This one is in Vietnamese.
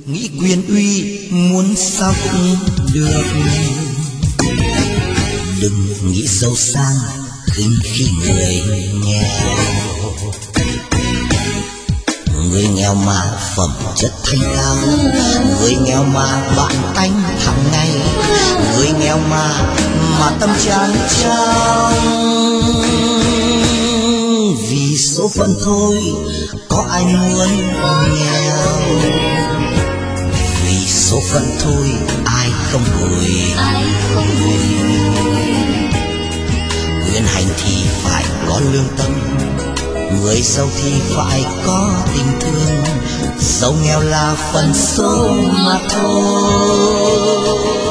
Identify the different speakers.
Speaker 1: nghĩ quyền uy muốn sắp được. Đừng nghĩ giàu sang khinh khi người nghèo. Người nghèo mà phẩm chất thanh cao, người nghèo mà bạn tánh hàng ngày, người nghèo mà tâm tràn trong. Vì số phận thôi có ai muốn nghèo, vì số phận thôi ai không vui. Quyền hành thì phải có lương tâm, người giàu thì phải có tình thương, giàu nghèo là phần số mà thôi.